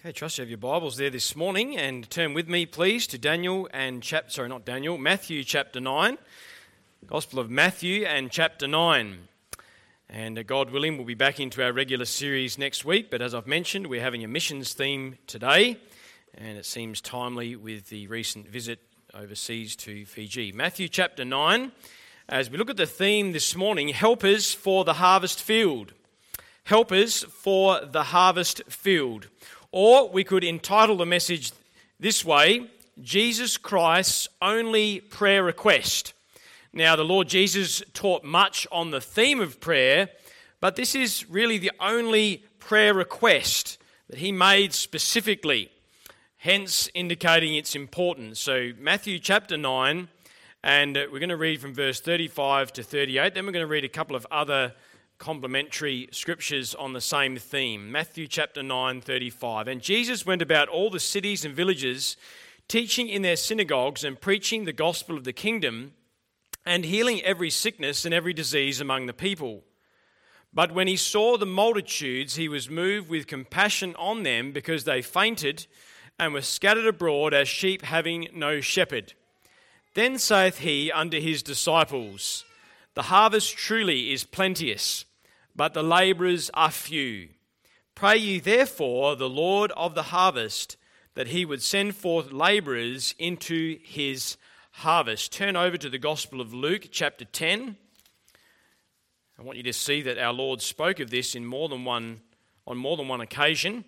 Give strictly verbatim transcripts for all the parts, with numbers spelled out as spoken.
Okay, trust you have your Bibles there this morning, and turn with me, please, to Daniel and chapter, sorry, not Daniel, Matthew chapter nine, Gospel of Matthew and chapter nine. And uh, God willing, we'll be back into our regular series next week, but as I've mentioned, we're having a missions theme today, and it seems timely with the recent visit overseas to Fiji. Matthew chapter nine, as we look at the theme this morning, helpers for the harvest field. Helpers for the harvest field. Or we could entitle the message this way, Jesus Christ's only prayer request. Now, the Lord Jesus taught much on the theme of prayer, but this is really the only prayer request that he made specifically, hence indicating its importance. So Matthew chapter nine, and we're going to read from verse thirty-five to thirty-eight, then we're going to read a couple of other complementary scriptures on the same theme. Matthew chapter nine, thirty-five. And Jesus went about all the cities and villages, teaching in their synagogues and preaching the gospel of the kingdom, and healing every sickness and every disease among the people. But when he saw the multitudes, he was moved with compassion on them, because they fainted and were scattered abroad as sheep having no shepherd. Then saith he unto his disciples, The harvest truly is plenteous, but the labourers are few. Pray ye therefore the Lord of the harvest, that he would send forth labourers into his harvest. Turn over to the Gospel of Luke, chapter ten. I want you to see that our Lord spoke of this in more than one, on more than one occasion.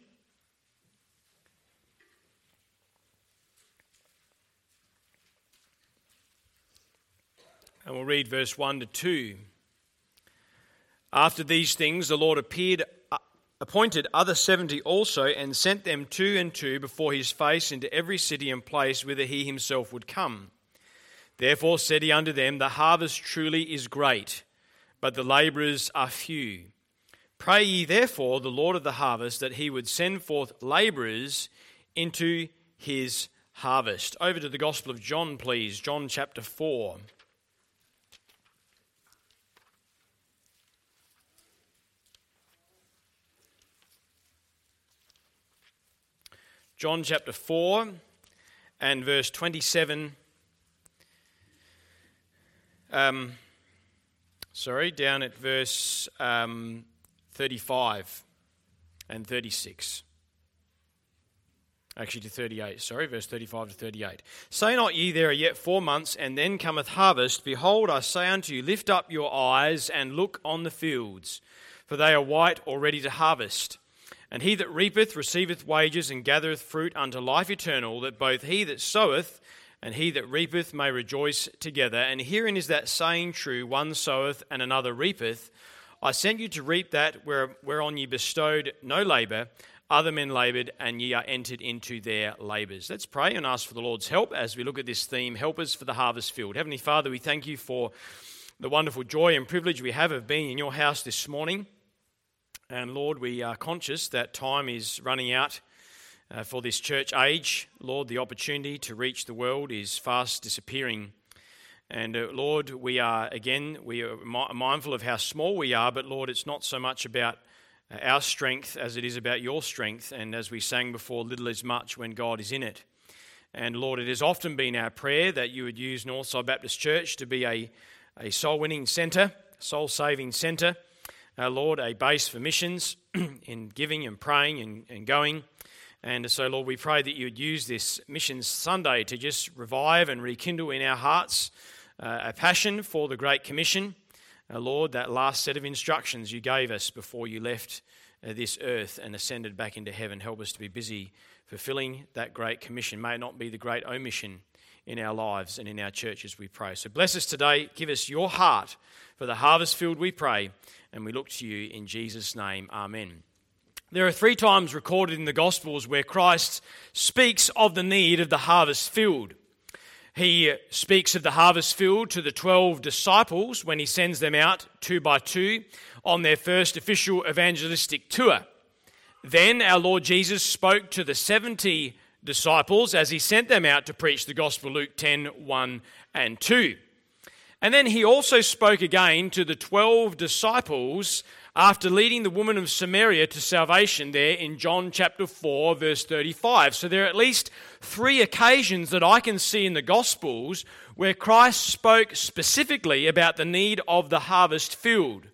And we'll read verse one to two. After these things, the Lord appeared, uh, appointed other seventy also, and sent them two and two before his face into every city and place whither he himself would come. Therefore said he unto them, The harvest truly is great, but the labourers are few. Pray ye therefore the Lord of the harvest, that he would send forth labourers into his harvest. Over to the Gospel of John, please. John chapter four. John chapter four and verse twenty-seven. Um, sorry, down at verse um, thirty-five and thirty-six. Actually to thirty-eight, sorry, verse thirty-five to thirty-eight. Say not ye, there are yet four months, and then cometh harvest. Behold, I say unto you, lift up your eyes and look on the fields, for they are white already to harvest. And he that reapeth receiveth wages, and gathereth fruit unto life eternal, that both he that soweth and he that reapeth may rejoice together. And herein is that saying true, one soweth and another reapeth. I sent you to reap that where, whereon ye bestowed no labour. Other men laboured, and ye are entered into their labours. Let's pray and ask for the Lord's help as we look at this theme, helpers for the harvest field. Heavenly Father, we thank you for the wonderful joy and privilege we have of being in your house this morning. And Lord, we are conscious that time is running out uh, for this church age. Lord, the opportunity to reach the world is fast disappearing. And uh, Lord, we are, again, we are mi- mindful of how small we are, but Lord, it's not so much about uh, our strength as it is about your strength. And as we sang before, little is much when God is in it. And Lord, it has often been our prayer that you would use Northside Baptist Church to be a, a soul-winning centre, soul-saving centre. Uh, Lord, a base for missions in giving and praying and, and going. And so, Lord, we pray that you would use this Missions Sunday to just revive and rekindle in our hearts uh, a passion for the Great Commission. Uh, Lord, that last set of instructions you gave us before you left uh, this earth and ascended back into heaven. Help us to be busy fulfilling that Great Commission. May it not be the great omission in our lives and in our churches, we pray. So bless us today. Give us your heart for the harvest field, we pray. And we look to you in Jesus' name. Amen. There are three times recorded in the Gospels where Christ speaks of the need of the harvest field. He speaks of the harvest field to the twelve disciples when he sends them out two by two on their first official evangelistic tour. Then our Lord Jesus spoke to the seventy disciples as he sent them out to preach the gospel, Luke ten, one and two. And then he also spoke again to the twelve disciples after leading the woman of Samaria to salvation there in John chapter four, verse thirty-five. So there are at least three occasions that I can see in the Gospels where Christ spoke specifically about the need of the harvest field.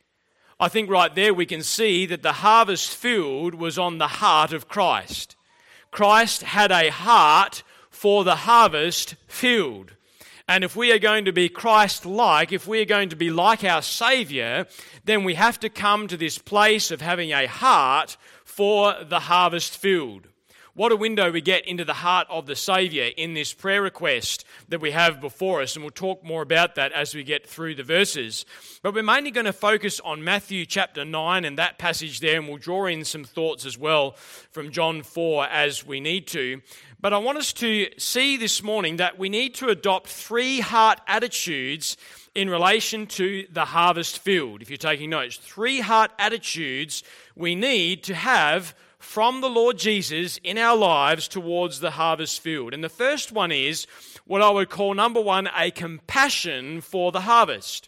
I think right there we can see that the harvest field was on the heart of Christ. Christ had a heart for the harvest field. And if we are going to be Christ-like, if we are going to be like our Saviour, then we have to come to this place of having a heart for the harvest field. What a window we get into the heart of the Saviour in this prayer request that we have before us, and we'll talk more about that as we get through the verses. But we're mainly going to focus on Matthew chapter nine and that passage there, and we'll draw in some thoughts as well from John four as we need to. But I want us to see this morning that we need to adopt three heart attitudes in relation to the harvest field. If you're taking notes, three heart attitudes we need to have from the Lord Jesus in our lives towards the harvest field. And the first one is what I would call, number one, a compassion for the harvest.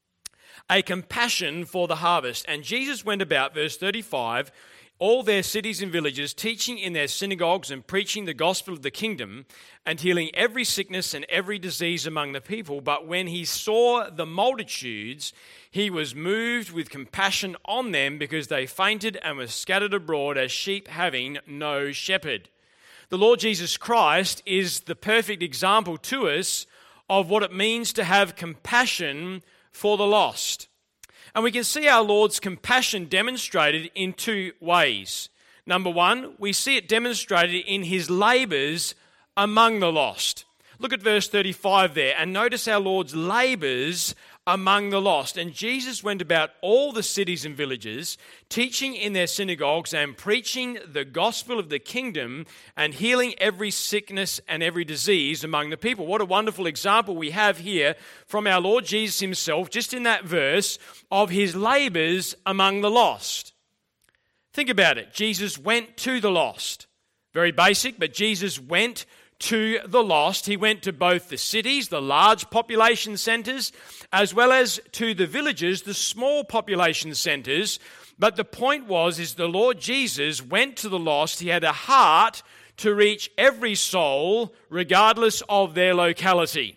A compassion for the harvest. And Jesus went about, verse thirty-five, all their cities and villages, teaching in their synagogues and preaching the gospel of the kingdom and healing every sickness and every disease among the people. But when he saw the multitudes, he was moved with compassion on them because they fainted and were scattered abroad as sheep having no shepherd. The Lord Jesus Christ is the perfect example to us of what it means to have compassion for the lost. And we can see our Lord's compassion demonstrated in two ways. Number one, we see it demonstrated in his labours among the lost. Look at verse thirty-five there, and notice our Lord's labours among the lost. And Jesus went about all the cities and villages, teaching in their synagogues and preaching the gospel of the kingdom and healing every sickness and every disease among the people. What a wonderful example we have here from our Lord Jesus himself, just in that verse, of his labours among the lost. Think about it. Jesus went to the lost. Very basic, but Jesus went to the lost. He went to both the cities, the large population centres, as well as to the villages, the small population centres. But the point was, is the Lord Jesus went to the lost. He had a heart to reach every soul, regardless of their locality.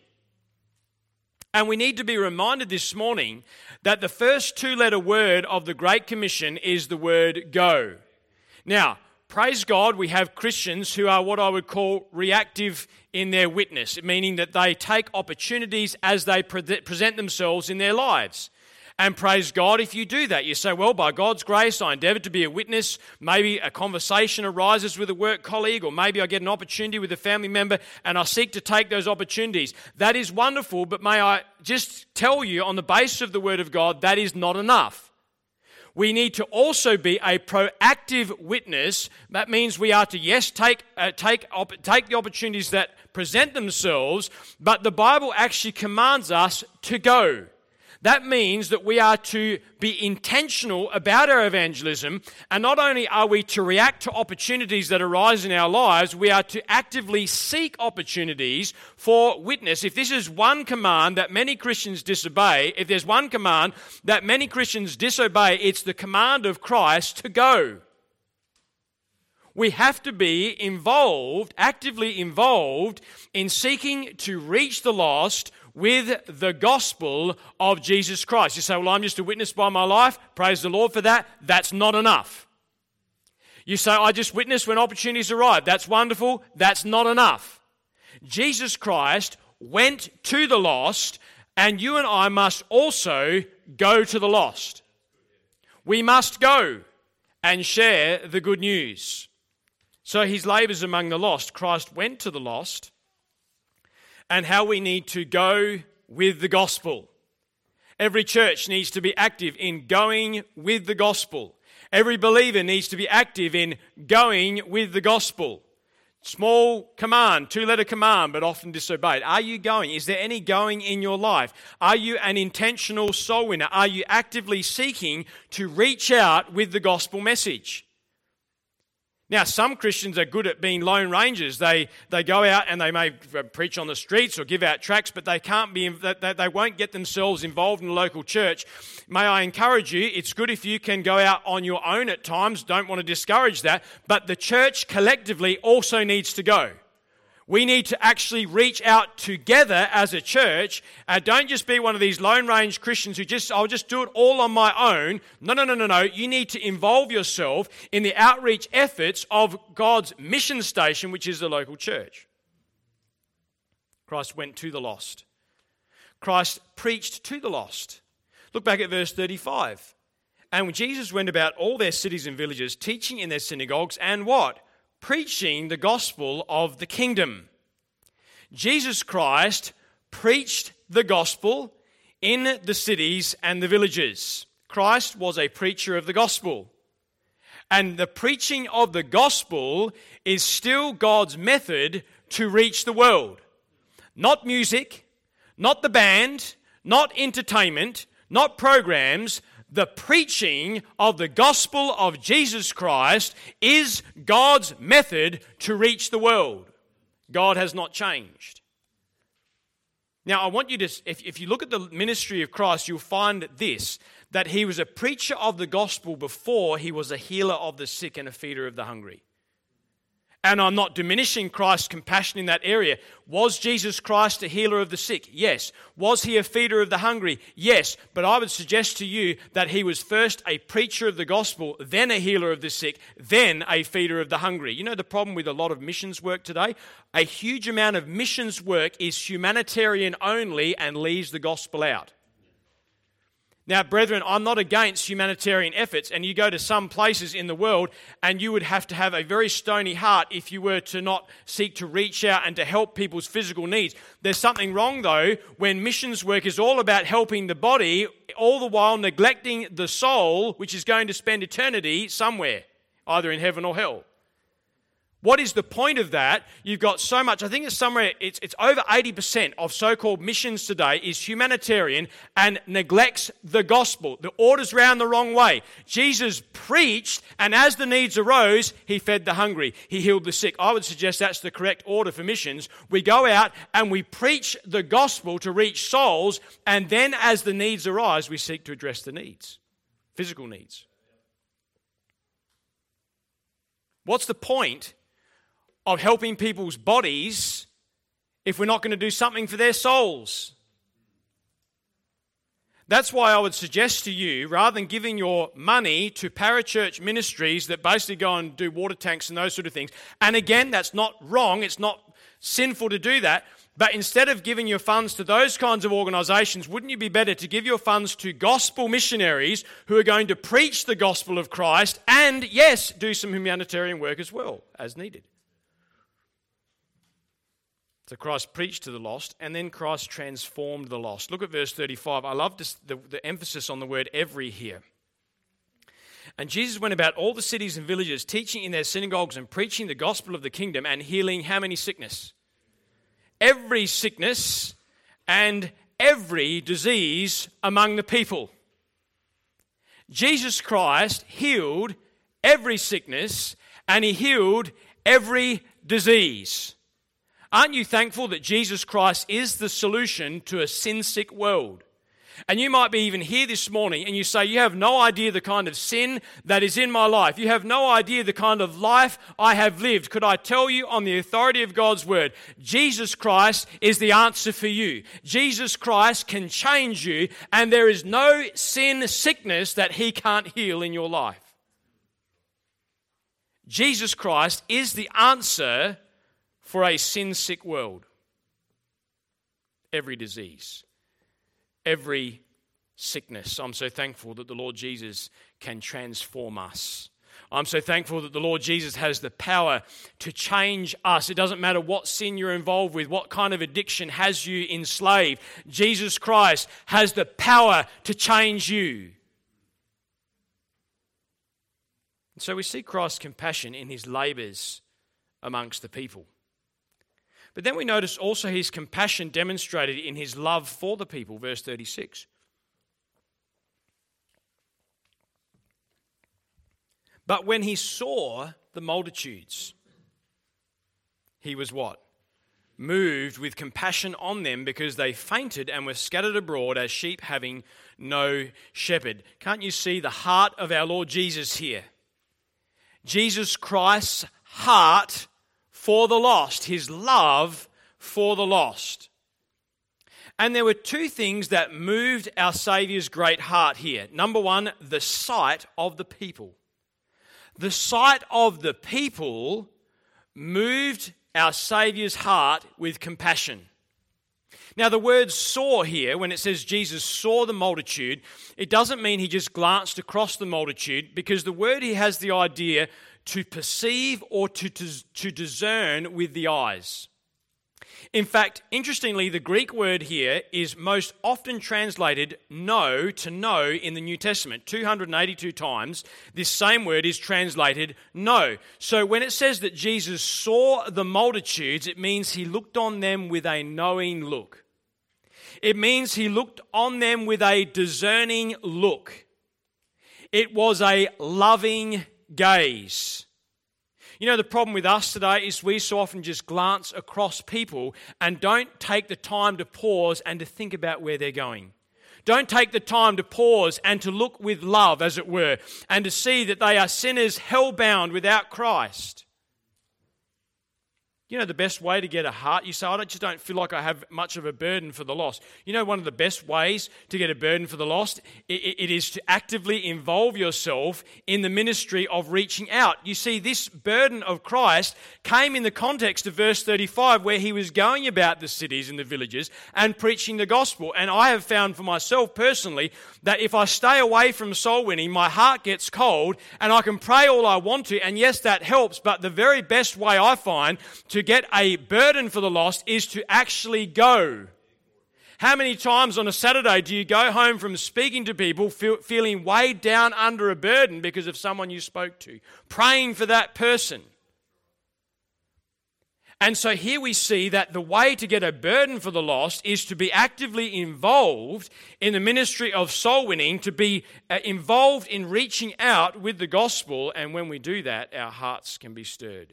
And we need to be reminded this morning that the first two-letter word of the Great Commission is the word go. Now, praise God, we have Christians who are what I would call reactive in their witness, meaning that they take opportunities as they pre- present themselves in their lives. And praise God if you do that. You say, well, by God's grace, I endeavoured to be a witness. Maybe a conversation arises with a work colleague, or maybe I get an opportunity with a family member, and I seek to take those opportunities. That is wonderful, but may I just tell you, on the basis of the Word of God, that is not enough. We need to also be a proactive witness. That means we are to, yes, take uh, take op- take the opportunities that present themselves, but the Bible actually commands us to go. That means that we are to be intentional about our evangelism, and not only are we to react to opportunities that arise in our lives, we are to actively seek opportunities for witness. If this is one command that many Christians disobey, if there's one command that many Christians disobey, it's the command of Christ to go. We have to be involved, actively involved, in seeking to reach the lost with the gospel of Jesus Christ. You say, well, I'm just a witness by my life. Praise the Lord for that. That's not enough. You say, I just witness when opportunities arrive. That's wonderful. That's not enough. Jesus Christ went to the lost, and you and I must also go to the lost. We must go and share the good news. So his labours among the lost, Christ went to the lost, and how we need to go with the gospel. Every church needs to be active in going with the gospel. Every believer needs to be active in going with the gospel. Small command, two-letter command, but often disobeyed. Are you going? Is there any going in your life? Are you an intentional soul winner? Are you actively seeking to reach out with the gospel message? Now, some Christians are good at being lone rangers. They they go out and they may preach on the streets or give out tracts, but they can't be. They, they won't get themselves involved in the local church. May I encourage you? It's good if you can go out on your own at times. Don't want to discourage that, but the church collectively also needs to go. We need to actually reach out together as a church. Uh, don't just be one of these lone range Christians who just, I'll just do it all on my own. No, no, no, no, no. You need to involve yourself in the outreach efforts of God's mission station, which is the local church. Christ went to the lost. Christ preached to the lost. Look back at verse thirty-five. And when Jesus went about all their cities and villages, teaching in their synagogues, and what? Preaching the gospel of the kingdom. Jesus Christ preached the gospel in the cities and the villages. Christ was a preacher of the gospel. And the preaching of the gospel is still God's method to reach the world. Not music, not the band, not entertainment, not programs. The preaching of the gospel of Jesus Christ is God's method to reach the world. God has not changed. Now, I want you to, if, if you look at the ministry of Christ, you'll find this, that he was a preacher of the gospel before he was a healer of the sick and a feeder of the hungry. And I'm not diminishing Christ's compassion in that area. Was Jesus Christ a healer of the sick? Yes. Was he a feeder of the hungry? Yes. But I would suggest to you that he was first a preacher of the gospel, then a healer of the sick, then a feeder of the hungry. You know the problem with a lot of missions work today? A huge amount of missions work is humanitarian only and leaves the gospel out. Now, brethren, I'm not against humanitarian efforts, and you go to some places in the world and you would have to have a very stony heart if you were to not seek to reach out and to help people's physical needs. There's something wrong, though, when missions work is all about helping the body, all the while neglecting the soul, which is going to spend eternity somewhere, either in heaven or hell. What is the point of that? You've got so much, I think it's somewhere, it's, it's over eighty percent of so-called missions today is humanitarian and neglects the gospel. The order's round the wrong way. Jesus preached, and as the needs arose, he fed the hungry. He healed the sick. I would suggest that's the correct order for missions. We go out and we preach the gospel to reach souls, and then as the needs arise, we seek to address the needs, physical needs. What's the point of helping people's bodies if we're not going to do something for their souls? That's why I would suggest to you, rather than giving your money to parachurch ministries that basically go and do water tanks and those sort of things, and again, that's not wrong, it's not sinful to do that, but instead of giving your funds to those kinds of organisations, wouldn't you be better to give your funds to gospel missionaries who are going to preach the gospel of Christ and, yes, do some humanitarian work as well, as needed? So Christ preached to the lost, and then Christ transformed the lost. Look at verse thirty-five. I love this, the, the emphasis on the word every here. And Jesus went about all the cities and villages, teaching in their synagogues and preaching the gospel of the kingdom and healing how many sickness? Every sickness and every disease among the people. Jesus Christ healed every sickness and he healed every disease. Aren't you thankful that Jesus Christ is the solution to a sin-sick world? And you might be even here this morning and you say, you have no idea the kind of sin that is in my life. You have no idea the kind of life I have lived. Could I tell you on the authority of God's word, Jesus Christ is the answer for you. Jesus Christ can change you, and there is no sin sickness that he can't heal in your life. Jesus Christ is the answer for a sin-sick world. Every disease, every sickness. I'm so thankful that the Lord Jesus can transform us. I'm so thankful that the Lord Jesus has the power to change us. It doesn't matter what sin you're involved with, what kind of addiction has you enslaved. Jesus Christ has the power to change you. And so we see Christ's compassion in his labours amongst the people. But then we notice also his compassion demonstrated in his love for the people, verse thirty-six. But when he saw the multitudes, he was what? Moved with compassion on them because they fainted and were scattered abroad as sheep having no shepherd. Can't you see the heart of our Lord Jesus here? Jesus Christ's heart for the lost, his love for the lost. And there were two things that moved our Saviour's great heart here. Number one, the sight of the people. The sight of the people moved our Saviour's heart with compassion. Now, the word saw here, when it says Jesus saw the multitude, it doesn't mean he just glanced across the multitude, because the word here has the idea to perceive or to, to, to discern with the eyes. In fact, interestingly, the Greek word here is most often translated know, to know in the New Testament. two hundred eighty-two times, this same word is translated know. So when it says that Jesus saw the multitudes, it means he looked on them with a knowing look. It means he looked on them with a discerning look. It was a loving gaze. You know, the problem with us today is we so often just glance across people and don't take the time to pause and to think about where they're going. Don't take the time to pause and to look with love, as it were, and to see that they are sinners hell-bound without Christ. You know the best way to get a heart? You say, I just don't feel like I have much of a burden for the lost. You know one of the best ways to get a burden for the lost? It, it is to actively involve yourself in the ministry of reaching out. You see, this burden of Christ came in the context of verse thirty-five, where he was going about the cities and the villages and preaching the gospel. And I have found for myself personally that if I stay away from soul winning, my heart gets cold and I can pray all I want to. And yes, that helps. But the very best way I find to to get a burden for the lost is to actually go. How many times on a Saturday do you go home from speaking to people feel, feeling weighed down under a burden because of someone you spoke to, praying for that person? And so here we see that the way to get a burden for the lost is to be actively involved in the ministry of soul winning, to be uh, involved in reaching out with the gospel, and when we do that, our hearts can be stirred.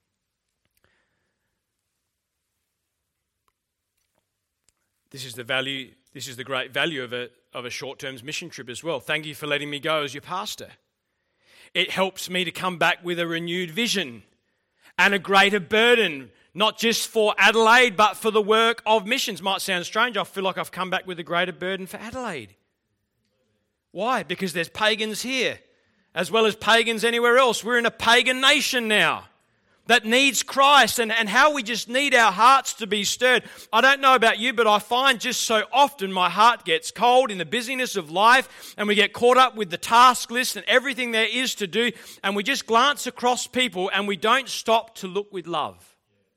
This is the value, this is the great value of a, of a short-term mission trip as well. Thank you for letting me go as your pastor. It helps me to come back with a renewed vision and a greater burden, not just for Adelaide, but for the work of missions. Might sound strange, I feel like I've come back with a greater burden for Adelaide. Why? Because there's pagans here, as well as pagans anywhere else. We're in a pagan nation now that needs Christ, and, and how we just need our hearts to be stirred. I don't know about you, but I find just so often my heart gets cold in the busyness of life, and we get caught up with the task list and everything there is to do, and we just glance across people and we don't stop to look with love.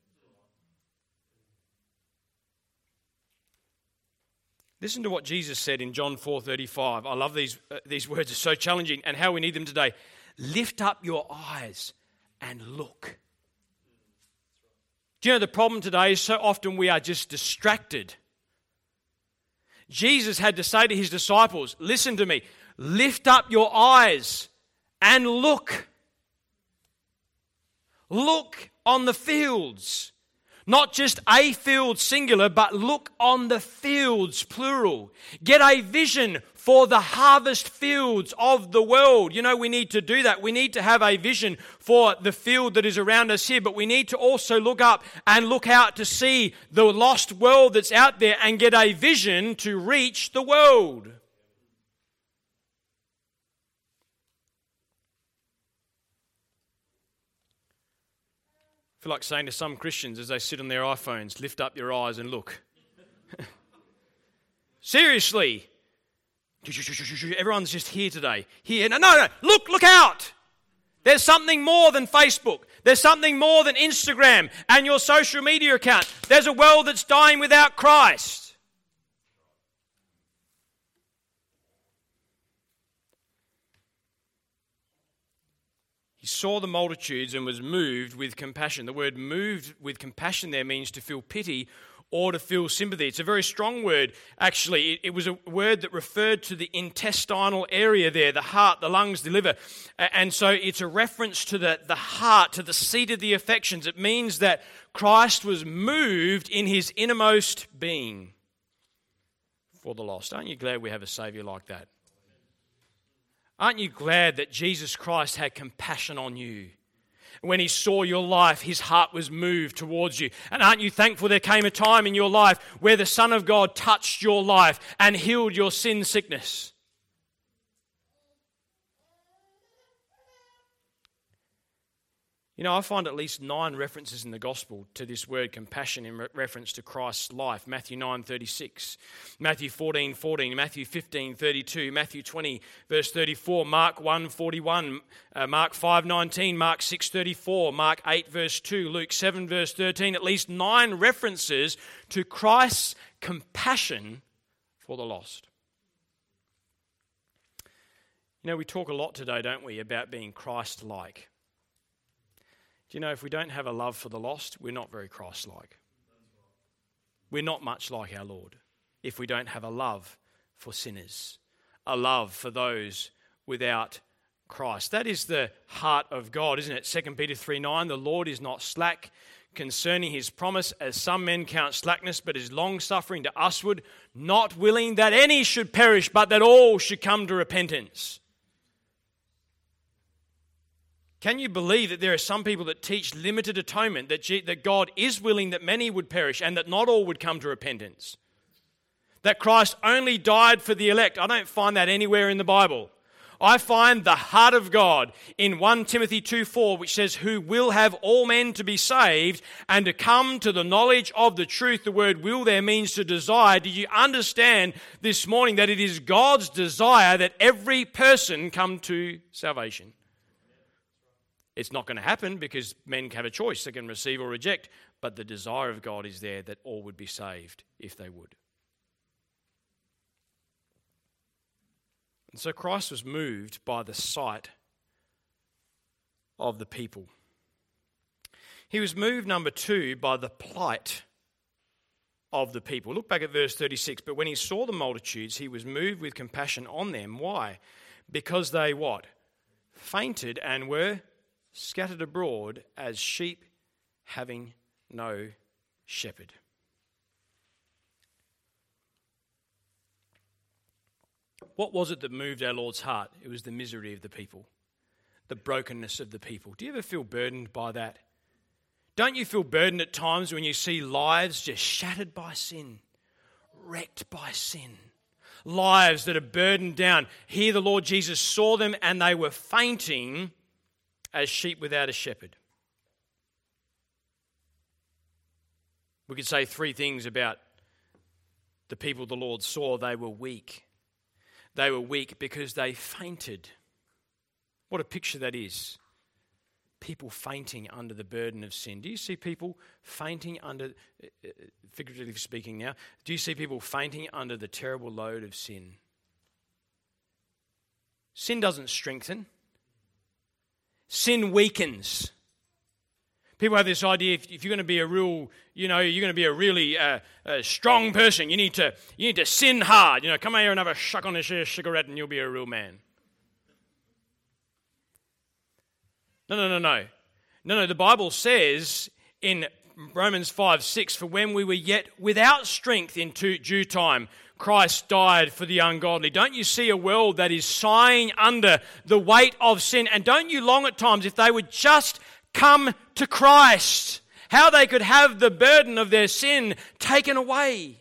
Listen to what Jesus said in John four thirty-five. I love these, uh, these words are so challenging, and how we need them today. Lift up your eyes and look. Do you know the problem today is so often we are just distracted. Jesus had to say to his disciples, listen to me, lift up your eyes and look. Look on the fields. Not just a field singular, but look on the fields plural. Get a vision for the harvest fields of the world. You know, we need to do that. We need to have a vision for the field that is around us here, but we need to also look up and look out to see the lost world that's out there and get a vision to reach the world. I feel like saying to some Christians as they sit on their iPhones, lift up your eyes and look. Seriously. Everyone's just here today. Here. No, no, no. Look, look out. There's something more than Facebook. There's something more than Instagram and your social media account. There's a world that's dying without Christ. He saw the multitudes and was moved with compassion. The word moved with compassion there means to feel pity or to feel sympathy. It's a very strong word, actually. It, it was a word that referred to the intestinal area there, the heart, the lungs, the liver. And so it's a reference to the, the heart, to the seat of the affections. It means that Christ was moved in his innermost being for the lost. Aren't you glad we have a Saviour like that? Aren't you glad that Jesus Christ had compassion on you? When he saw your life, his heart was moved towards you. And aren't you thankful there came a time in your life where the Son of God touched your life and healed your sin sickness? You know, I find at least nine references in the gospel to this word compassion in re- reference to Christ's life. Matthew nine thirty-six, Matthew fourteen fourteen, Matthew fifteen thirty-two, Matthew twenty verse thirty-four, Mark one forty-one, uh, Mark five nineteen, Mark six thirty-four, Mark eight verse two, Luke seven verse thirteen. At least nine references to Christ's compassion for the lost. You know, we talk a lot today, don't we, about being Christ-like. Do you know, if we don't have a love for the lost, we're not very Christ-like. We're not much like our Lord if we don't have a love for sinners, a love for those without Christ. That is the heart of God, isn't it? Second Peter three nine, the Lord is not slack concerning his promise, as some men count slackness, but is long-suffering to usward, not willing that any should perish, but that all should come to repentance. Can you believe that there are some people that teach limited atonement, that, G- that God is willing that many would perish and that not all would come to repentance? That Christ only died for the elect. I don't find that anywhere in the Bible. I find the heart of God in First Timothy two four, which says, who will have all men to be saved and to come to the knowledge of the truth. The word will there means to desire. Do you understand this morning that it is God's desire that every person come to salvation? It's not going to happen because men have a choice. They can receive or reject. But the desire of God is there that all would be saved if they would. And so Christ was moved by the sight of the people. He was moved, number two, by the plight of the people. Look back at verse thirty-six. But when he saw the multitudes, he was moved with compassion on them. Why? Because they what? Fainted and were scattered abroad as sheep having no shepherd. What was it that moved our Lord's heart? It was the misery of the people, the brokenness of the people. Do you ever feel burdened by that? Don't you feel burdened at times when you see lives just shattered by sin, wrecked by sin? Lives that are burdened down. Here the Lord Jesus saw them and they were fainting as sheep without a shepherd. We could say three things about the people the Lord saw. They were weak. They were weak because they fainted. What a picture that is. People fainting under the burden of sin. Do you see people fainting under, figuratively speaking now, do you see people fainting under the terrible load of sin? Sin doesn't strengthen. Sin weakens. People have this idea, if, if you're going to be a real, you know, you're going to be a really uh, a strong person, you need to you need to sin hard. You know, come out here and have a shuck on a cigarette and you'll be a real man. No, no, no, no. No, no, the Bible says in Romans five six, for when we were yet without strength in due time, Christ died for the ungodly. Don't you see a world that is sighing under the weight of sin? And don't you long at times, if they would just come to Christ, how they could have the burden of their sin taken away?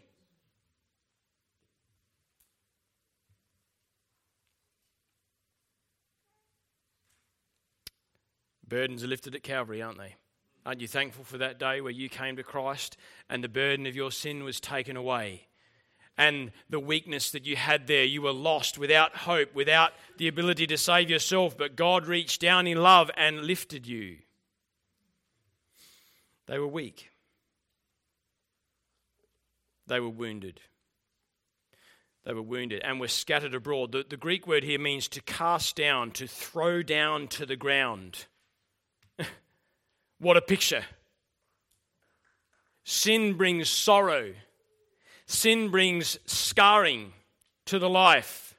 Burdens are lifted at Calvary, aren't they? Aren't you thankful for that day where you came to Christ and the burden of your sin was taken away? And the weakness that you had there, you were lost, without hope, without the ability to save yourself, but God reached down in love and lifted you. They were weak. They were wounded. They were wounded and were scattered abroad. The, the Greek word here means to cast down, to throw down to the ground. What a picture. Sin brings sorrow. Sin brings scarring to the life.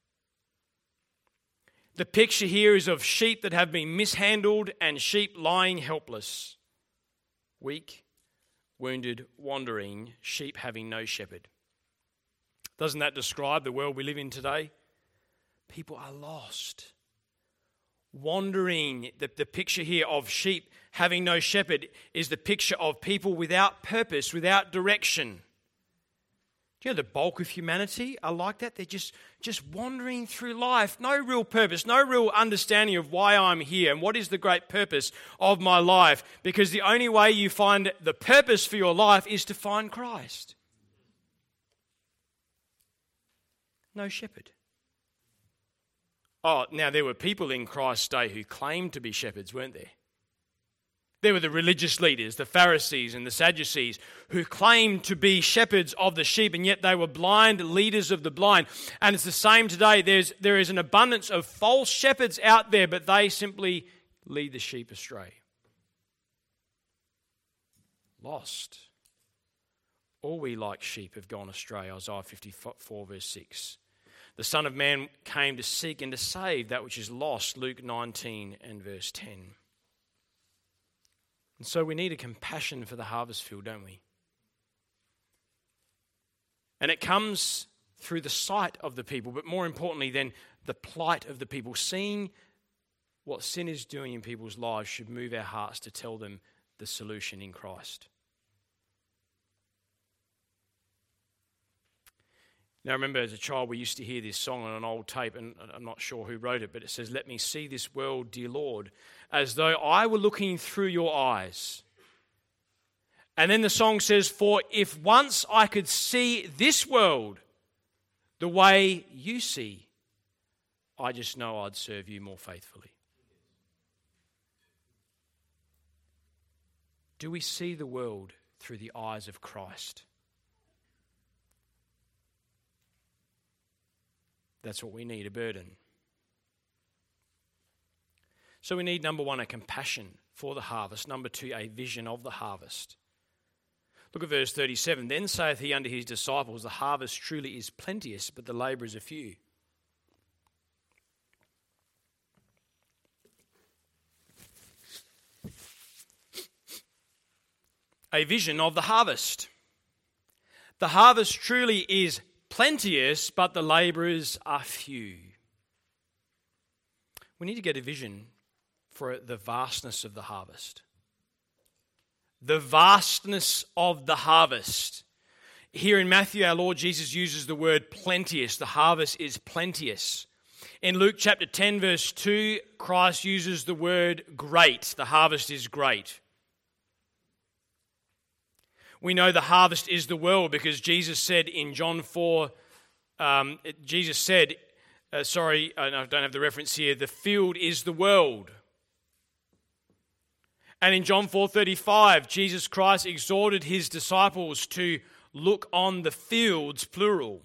The picture here is of sheep that have been mishandled and sheep lying helpless. Weak, wounded, wandering, sheep having no shepherd. Doesn't that describe the world we live in today? People are lost. Wandering, the, the picture here of sheep having no shepherd is the picture of people without purpose, without direction. Do you know the bulk of humanity are like that? They're just, just wandering through life. No real purpose, no real understanding of why I'm here and what is the great purpose of my life. Because the only way you find the purpose for your life is to find Christ. No shepherd. Oh, now there were people in Christ's day who claimed to be shepherds, weren't there? There were the religious leaders, the Pharisees and the Sadducees, who claimed to be shepherds of the sheep, and yet they were blind leaders of the blind. And it's the same today. There's, there is an abundance of false shepherds out there, but they simply lead the sheep astray. Lost. All we like sheep have gone astray, Isaiah fifty-four verse six. The Son of Man came to seek and to save that which is lost, Luke nineteen and verse ten. And so we need a compassion for the harvest field, don't we? And it comes through the sight of the people, but more importantly than the plight of the people. Seeing what sin is doing in people's lives should move our hearts to tell them the solution in Christ. Now, I remember as a child we used to hear this song on an old tape, and I'm not sure who wrote it, but it says, "Let me see this world, dear Lord, as though I were looking through your eyes." And then the song says, "For if once I could see this world the way you see, I just know I'd serve you more faithfully." Do we see the world through the eyes of Christ? That's what we need, a burden. So we need, number one, a compassion for the harvest. Number two, a vision of the harvest. Look at verse thirty-seven. "Then saith he unto his disciples, The harvest truly is plenteous, but the labourers are few." A vision of the harvest. The harvest truly is plenteous, but the labourers are few. We need to get a vision for the vastness of the harvest. The vastness of the harvest. Here in Matthew, our Lord Jesus uses the word plenteous. The harvest is plenteous. In Luke chapter ten, verse two, Christ uses the word great. The harvest is great. We know the harvest is the world because Jesus said in John four, um, Jesus said, uh, sorry, I don't have the reference here, the field is the world. And in John four thirty-five, Jesus Christ exhorted his disciples to look on the fields, plural.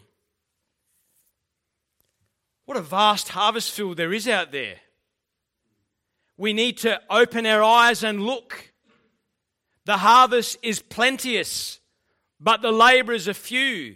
What a vast harvest field there is out there. We need to open our eyes and look. The harvest is plenteous, but the labourers are few.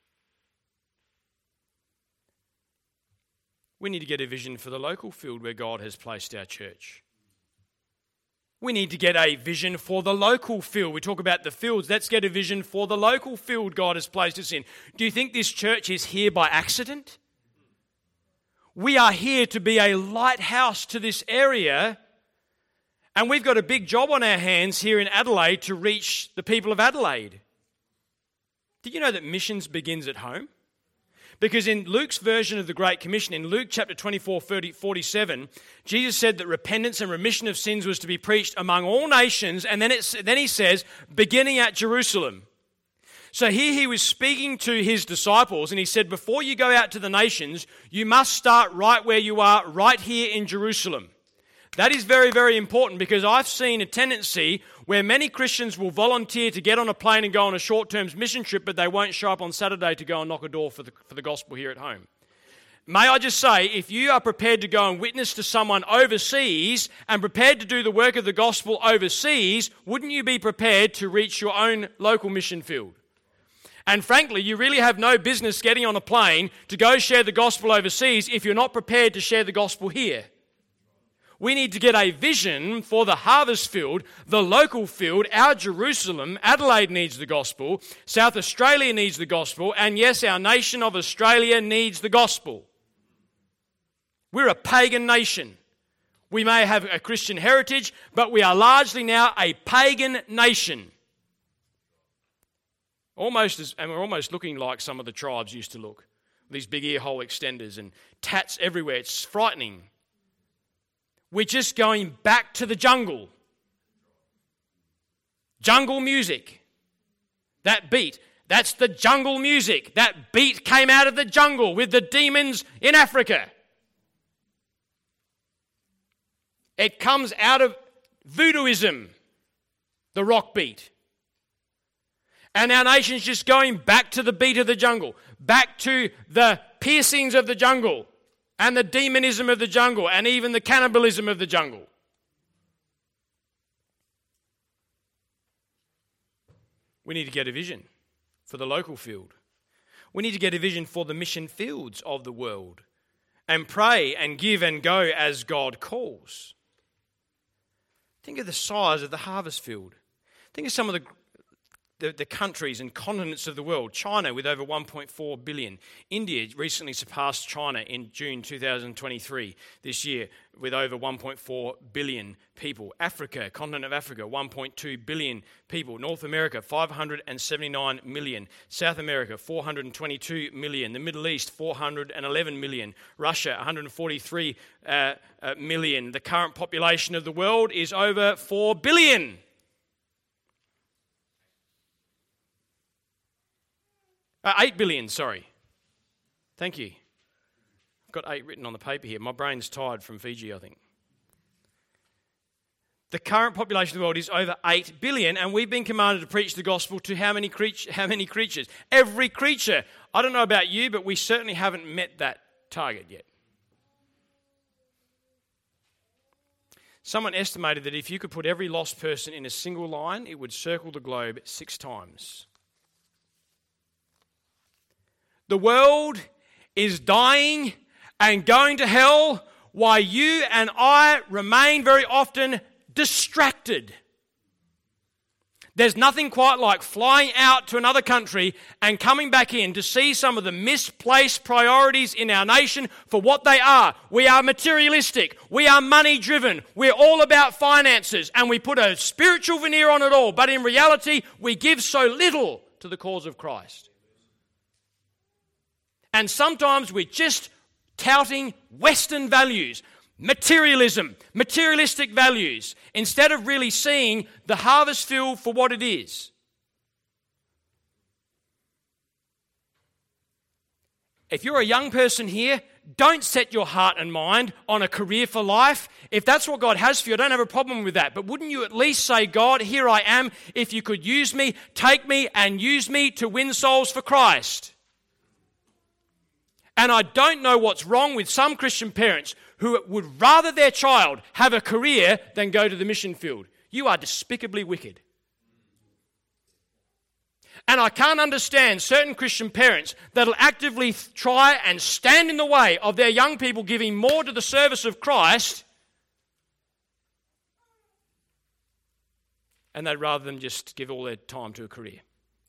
We need to get a vision for the local field where God has placed our church. We need to get a vision for the local field. We talk about the fields. Let's get a vision for the local field God has placed us in. Do you think this church is here by accident? We are here to be a lighthouse to this area. And we've got a big job on our hands here in Adelaide to reach the people of Adelaide. Did you know that missions begins at home? Because in Luke's version of the Great Commission, in Luke chapter twenty-four, forty-seven, Jesus said that repentance and remission of sins was to be preached among all nations. And then, it's, then he says, beginning at Jerusalem. So here he was speaking to his disciples and he said, before you go out to the nations, you must start right where you are, right here in Jerusalem. That is very, very important because I've seen a tendency where many Christians will volunteer to get on a plane and go on a short-term mission trip, but they won't show up on Saturday to go and knock a door for the, for the gospel here at home. may I just say, if you are prepared to go and witness to someone overseas and prepared to do the work of the gospel overseas, wouldn't you be prepared to reach your own local mission field? And frankly, you really have no business getting on a plane to go share the gospel overseas if you're not prepared to share the gospel here. We need to get a vision for the harvest field, the local field, our Jerusalem. Adelaide needs the gospel. South Australia needs the gospel. And yes, our nation of Australia needs the gospel. We're a pagan nation. We may have a Christian heritage, but we are largely now a pagan nation. Almost as, and we're almost looking like some of the tribes used to look. These big ear hole extenders and tats everywhere. It's frightening. We're just going back to the jungle. Jungle music. That beat, that's the jungle music. That beat came out of the jungle with the demons in Africa. It comes out of voodooism, the rock beat. And our nation's just going back to the beat of the jungle, back to the piercings of the jungle, and the demonism of the jungle, and even the cannibalism of the jungle. We need to get a vision for the local field. We need to get a vision for the mission fields of the world and pray and give and go as God calls. Think of the size of the harvest field. Think of some of the The, the countries and continents of the world. China with over one point four billion. India recently surpassed China in June two thousand twenty-three this year with over one point four billion people. Africa, continent of Africa, one point two billion people. North America, five hundred seventy-nine million. South America, four hundred twenty-two million. The Middle East, four hundred eleven million. Russia, one hundred forty-three uh, uh, million. The current population of the world is over four billion. Uh, eight billion, sorry. Thank you. I've got eight written on the paper here. My brain's tired from Fiji, I think. The current population of the world is over eight billion, and we've been commanded to preach the gospel to how many, creature, how many creatures? Every creature. I don't know about you, but we certainly haven't met that target yet. Someone estimated that if you could put every lost person in a single line, it would circle the globe six times. The world is dying and going to hell while you and I remain very often distracted. There's nothing quite like flying out to another country and coming back in to see some of the misplaced priorities in our nation for what they are. We are materialistic. We are money driven. We're all about finances, and we put a spiritual veneer on it all. But in reality, we give so little to the cause of Christ. And sometimes we're just touting Western values, materialism, materialistic values, instead of really seeing the harvest field for what it is. If you're a young person here, don't set your heart and mind on a career for life. If that's what God has for you, I don't have a problem with that. But wouldn't you at least say, God, here I am. If you could use me, take me and use me to win souls for Christ. And I don't know what's wrong with some Christian parents who would rather their child have a career than go to the mission field. You are despicably wicked. And I can't understand certain Christian parents that'll actively try and stand in the way of their young people giving more to the service of Christ, and they'd rather them just give all their time to a career.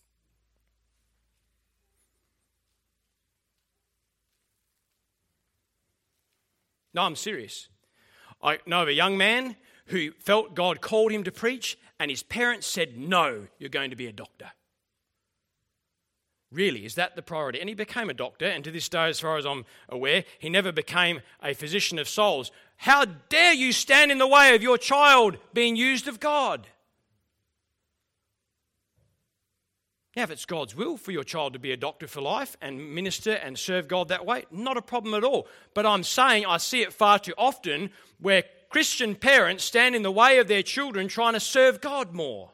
No, I'm serious. I know of a young man who felt God called him to preach, and his parents said, no, you're going to be a doctor. Really, is that the priority? And he became a doctor, and to this day, as far as I'm aware, he never became a physician of souls. How dare you stand in the way of your child being used of God? Now, if it's God's will for your child to be a doctor for life and minister and serve God that way, not a problem at all. But I'm saying I see it far too often where Christian parents stand in the way of their children trying to serve God more.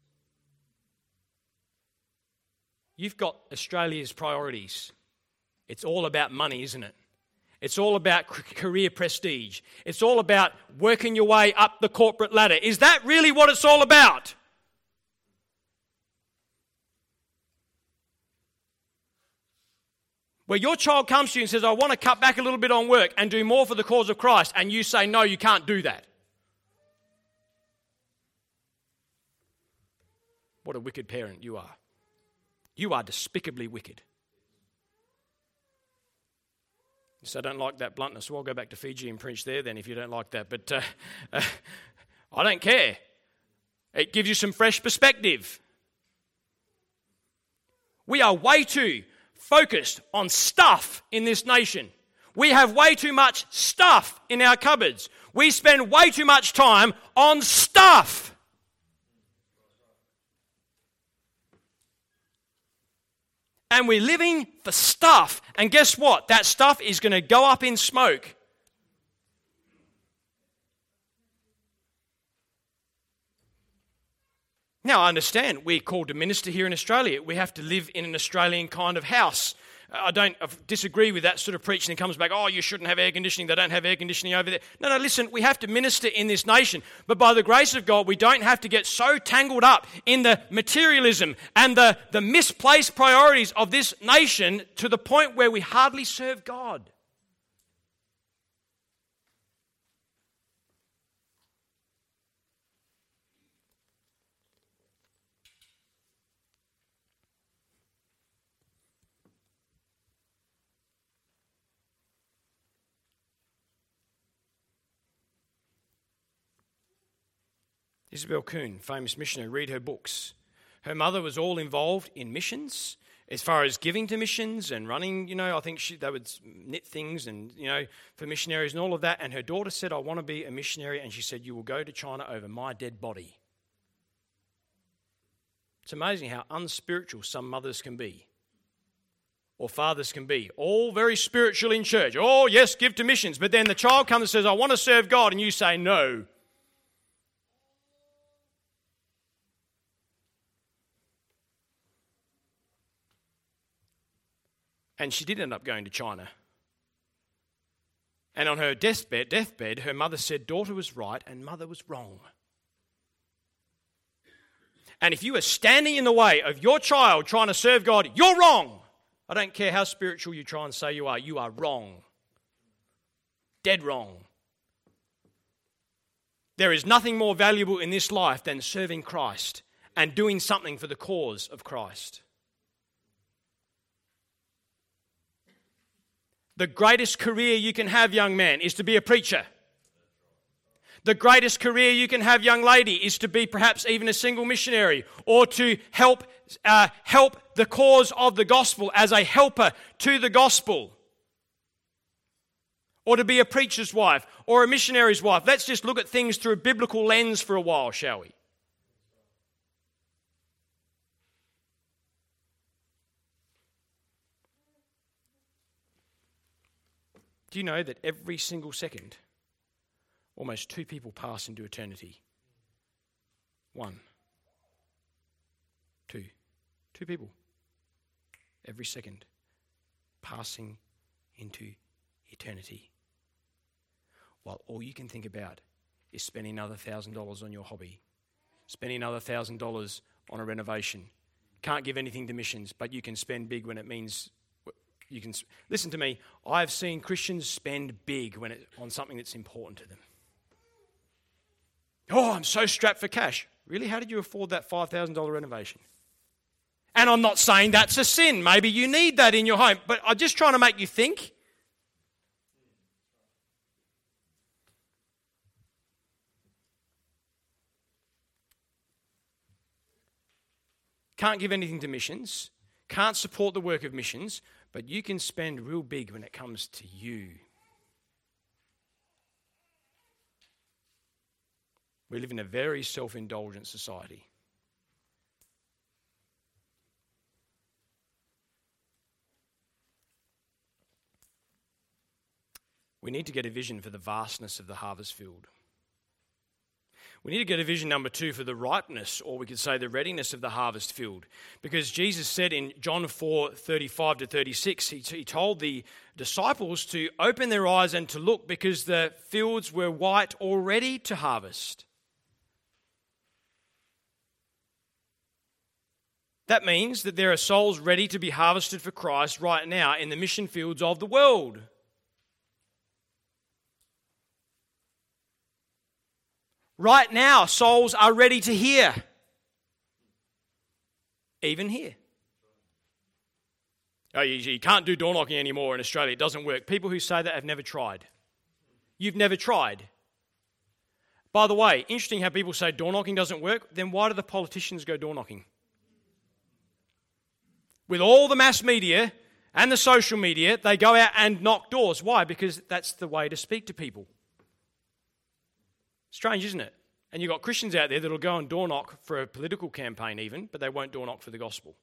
You've got Australia's priorities. It's all about money, isn't it? It's all about career prestige. It's all about working your way up the corporate ladder. Is that really what it's all about? Where your child comes to you and says, I want to cut back a little bit on work and do more for the cause of Christ, and you say, no, you can't do that. What a wicked parent you are. You are despicably wicked. So I don't like that bluntness. Well, I'll go back to Fiji and preach there then if you don't like that. But uh, uh, I don't care. It gives you some fresh perspective. We are way too focused on stuff in this nation. We have way too much stuff in our cupboards. We spend way too much time on stuff. And we're living for stuff. And guess what? That stuff is going to go up in smoke. Now, I understand we're called to minister here in Australia. We have to live in an Australian kind of house. I don't disagree with that sort of preaching that comes back, oh, you shouldn't have air conditioning, they don't have air conditioning over there. No, no, listen, we have to minister in this nation. But by the grace of God, we don't have to get so tangled up in the materialism and the, the misplaced priorities of this nation to the point where we hardly serve God. Isabel Kuhn, famous missionary, read her books. Her mother was all involved in missions, as far as giving to missions and running, you know, I think she, they would knit things and, you know, for missionaries and all of that. And her daughter said, I want to be a missionary. And she said, you will go to China over my dead body. It's amazing how unspiritual some mothers can be. Or fathers can be. All very spiritual in church. Oh, yes, give to missions. But then the child comes and says, I want to serve God. And you say, no. And she did end up going to China. And on her deathbed, deathbed, her mother said, daughter was right and mother was wrong. And if you are standing in the way of your child trying to serve God, you're wrong. I don't care how spiritual you try and say you are, you are wrong. Dead wrong. There is nothing more valuable in this life than serving Christ and doing something for the cause of Christ. The greatest career you can have, young man, is to be a preacher. The greatest career you can have, young lady, is to be perhaps even a single missionary or to help uh, help the cause of the gospel as a helper to the gospel. Or to be a preacher's wife or a missionary's wife. Let's just look at things through a biblical lens for a while, shall we? Do you know that every single second, almost two people pass into eternity? One. Two. Two people. Every second passing into eternity. While all you can think about is spending another thousand dollars on your hobby, spending another thousand dollars on a renovation. Can't give anything to missions, but you can spend big when it means... You can listen to me. I've seen Christians spend big when it, on something that's important to them. Oh, I'm so strapped for cash. Really? How did you afford that five thousand dollars renovation? And I'm not saying that's a sin. Maybe you need that in your home. But I'm just trying to make you think. Can't give anything to missions. Can't support the work of missions. But you can spend real big when it comes to you. We live in a very self-indulgent society. We need to get a vision for the vastness of the harvest field. We need to get a vision number two for the ripeness, or we could say the readiness of the harvest field. Because Jesus said in John four, thirty-five to thirty-six, he, he told the disciples to open their eyes and to look because the fields were white already to harvest. That means that there are souls ready to be harvested for Christ right now in the mission fields of the world. Right now, souls are ready to hear. Even here. Oh, you, you can't do door knocking anymore in Australia. It doesn't work. People who say that have never tried. You've never tried. By the way, interesting how people say door knocking doesn't work. Then why do the politicians go door knocking? With all the mass media and the social media, they go out and knock doors. Why? Because that's the way to speak to people. Strange, isn't it? And you've got Christians out there that'll go and door knock for a political campaign even, but they won't door knock for the gospel.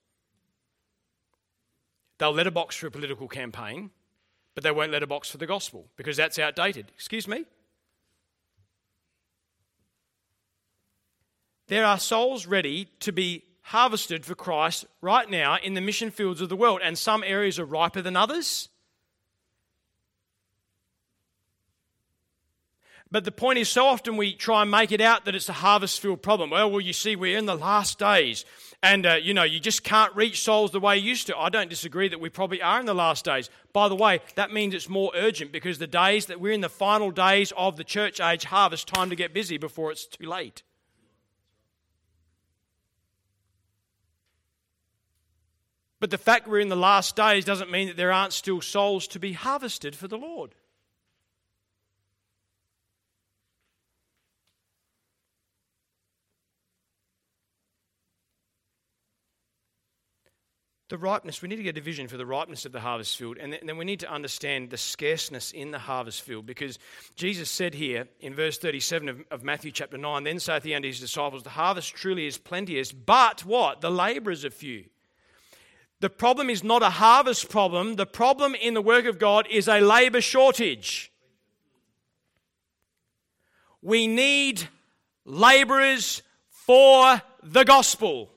They'll letterbox for a political campaign, but they won't letterbox for the gospel because that's outdated. Excuse me? There are souls ready to be harvested for Christ right now in the mission fields of the world, and some areas are riper than others. But the point is, so often we try and make it out that it's a harvest field problem. Well, well, you see, we're in the last days, and uh, you know, you just can't reach souls the way you used to. I don't disagree that we probably are in the last days. By the way, that means it's more urgent because the days that we're in the final days of the church age harvest, time to get busy before it's too late. But the fact we're in the last days doesn't mean that there aren't still souls to be harvested for the Lord. The ripeness, we need to get a vision for the ripeness of the harvest field, and then we need to understand the scarceness in the harvest field, because Jesus said here in verse thirty-seven of, of Matthew chapter nine, "Then saith he unto his disciples, the harvest truly is plenteous, but" what? "The labourers are few." The problem is not a harvest problem. The problem in the work of God is a labour shortage. We need labourers for the gospel.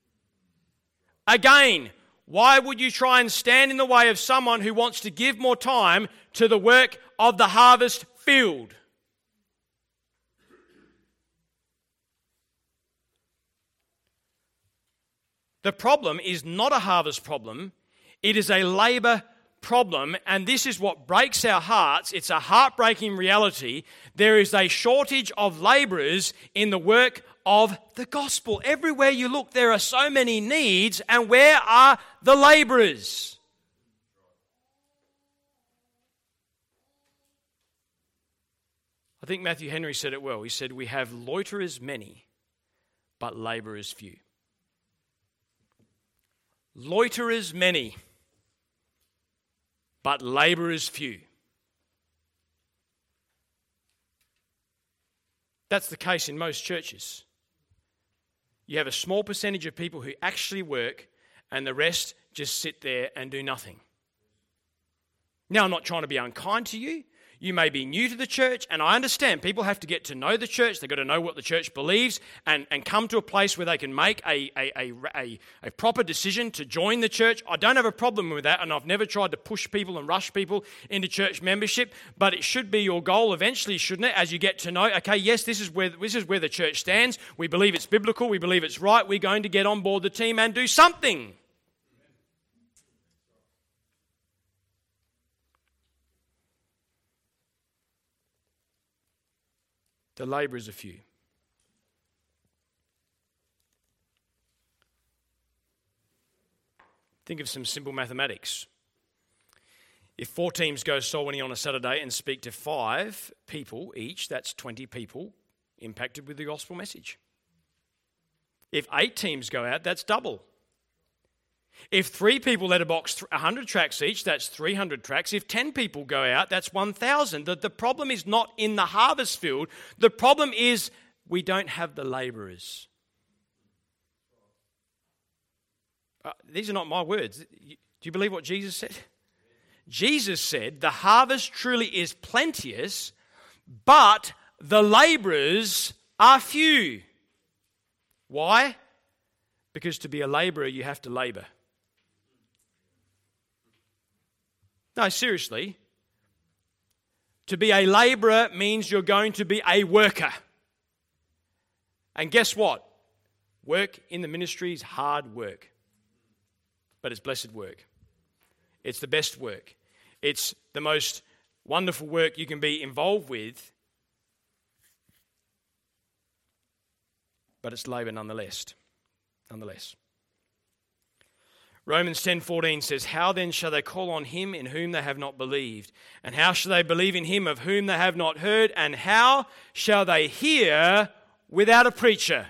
Again, why would you try and stand in the way of someone who wants to give more time to the work of the harvest field? The problem is not a harvest problem, it is a labour problem, and this is what breaks our hearts. It's a heartbreaking reality. There is a shortage of labourers in the work of the gospel. Everywhere you look, there are so many needs, and where are the labourers? I think Matthew Henry said it well. He said, "We have loiterers many, but labourers few." Loiterers many, but labourers few. That's the case in most churches. You have a small percentage of people who actually work, and the rest just sit there and do nothing. Now, I'm not trying to be unkind to you. You may be new to the church, and I understand people have to get to know the church. They've got to know what the church believes and, and come to a place where they can make a, a, a, a, a proper decision to join the church. I don't have a problem with that, and I've never tried to push people and rush people into church membership, but it should be your goal eventually, shouldn't it, as you get to know, okay, yes, this is where this is where the church stands. We believe it's biblical. We believe it's right. We're going to get on board the team and do something. The labourers are few. Think of some simple mathematics. If four teams go soul winning on a Saturday and speak to five people each, that's twenty people impacted with the gospel message. If eight teams go out, that's double. If three people letterbox one hundred tracks each, that's three hundred tracks. If ten people go out, that's one thousand. The, the problem is not in the harvest field. The problem is we don't have the labourers. Uh, these are not my words. Do you believe what Jesus said? Jesus said, the harvest truly is plenteous, but the labourers are few. Why? Because to be a labourer, you have to labour. No, seriously. To be a labourer means you're going to be a worker. And guess what? Work in the ministry is hard work. But it's blessed work. It's the best work. It's the most wonderful work you can be involved with. But it's labour nonetheless. Nonetheless. Romans ten fourteen says, "How then shall they call on him in whom they have not believed? And how shall they believe in him of whom they have not heard? And how shall they hear without a preacher?"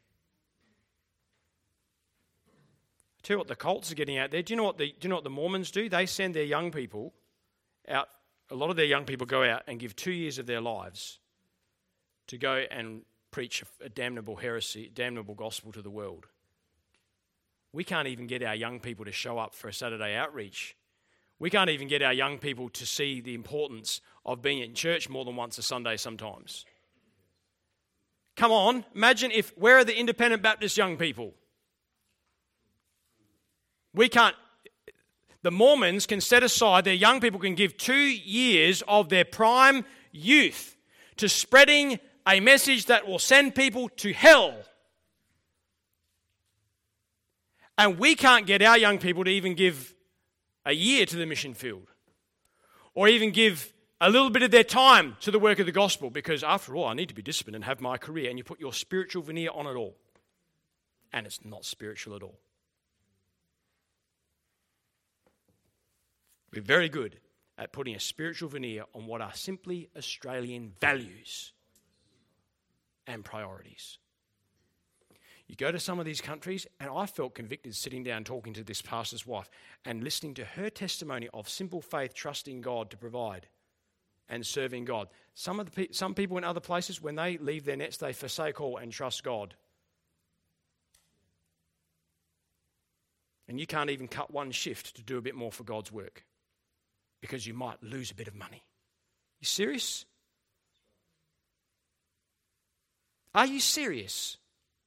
I tell you what the cults are getting out there. Do you know what the do you know what the Mormons do? They send their young people out. A lot of their young people go out and give two years of their lives to go and preach a damnable heresy, damnable gospel to the world. We can't even get our young people to show up for a Saturday outreach. We can't even get our young people to see the importance of being in church more than once a Sunday sometimes. Come on, imagine if, where are the independent Baptist young people? We can't, the Mormons can set aside, their young people can give two years of their prime youth to spreading a message that will send people to hell. And we can't get our young people to even give a year to the mission field or even give a little bit of their time to the work of the gospel, because after all, I need to be disciplined and have my career, and you put your spiritual veneer on it all. And it's not spiritual at all. We're very good at putting a spiritual veneer on what are simply Australian values and priorities. You go to some of these countries, and I felt convicted sitting down talking to this pastor's wife and listening to her testimony of simple faith, trusting God to provide and serving God. Some of the pe- some people in other places, when they leave their nets, they forsake all and trust God. And you can't even cut one shift to do a bit more for God's work because you might lose a bit of money. You serious? Are you serious?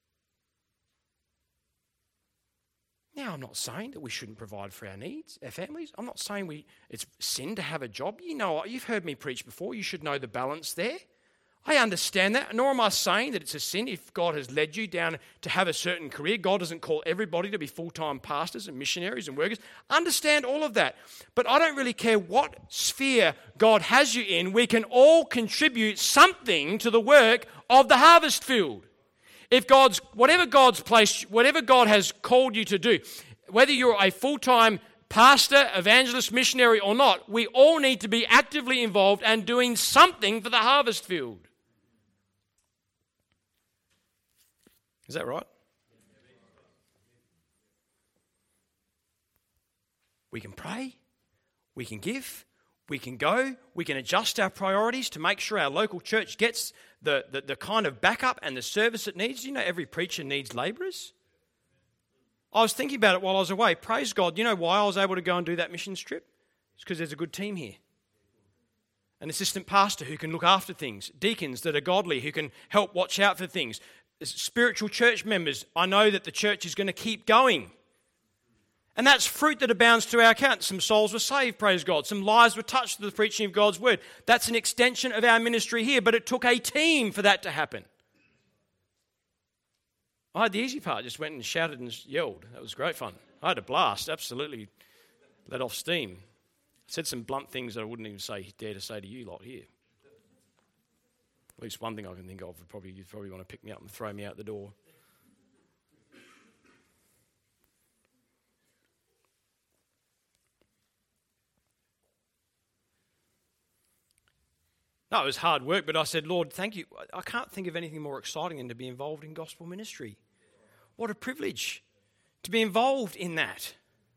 Now, I'm not saying that we shouldn't provide for our needs, our families. I'm not saying we it's sin to have a job. You know, you've heard me preach before. You should know the balance there. I understand that, nor am I saying that it's a sin if God has led you down to have a certain career. God doesn't call everybody to be full-time pastors and missionaries and workers. Understand all of that. But I don't really care what sphere God has you in. We can all contribute something to the work of the harvest field. If God's, whatever God's placed, whatever God has called you to do, whether you're a full-time pastor, evangelist, missionary or not, we all need to be actively involved and doing something for the harvest field. Is that right? We can pray, we can give, we can go, we can adjust our priorities to make sure our local church gets the, the, the kind of backup and the service it needs. You know, every preacher needs labourers. I was thinking about it while I was away. Praise God. You know why I was able to go and do that missions trip? It's because there's a good team here. An assistant pastor who can look after things. Deacons that are godly who can help watch out for things. Spiritual church members. I know that the church is going to keep going. And that's fruit that abounds to our account. Some souls were saved, praise God. Some lives were touched through the preaching of God's word. That's an extension of our ministry here, but it took a team for that to happen. I had the easy part, just went and shouted and yelled. That was great fun. I had a blast, absolutely let off steam. I said some blunt things that I wouldn't even say, dare to say to you lot here. At least one thing I can think of, would probably, you'd probably want to pick me up and throw me out the door. No, it was hard work, but I said, Lord, thank you. I can't think of anything more exciting than to be involved in gospel ministry. What a privilege to be involved in that.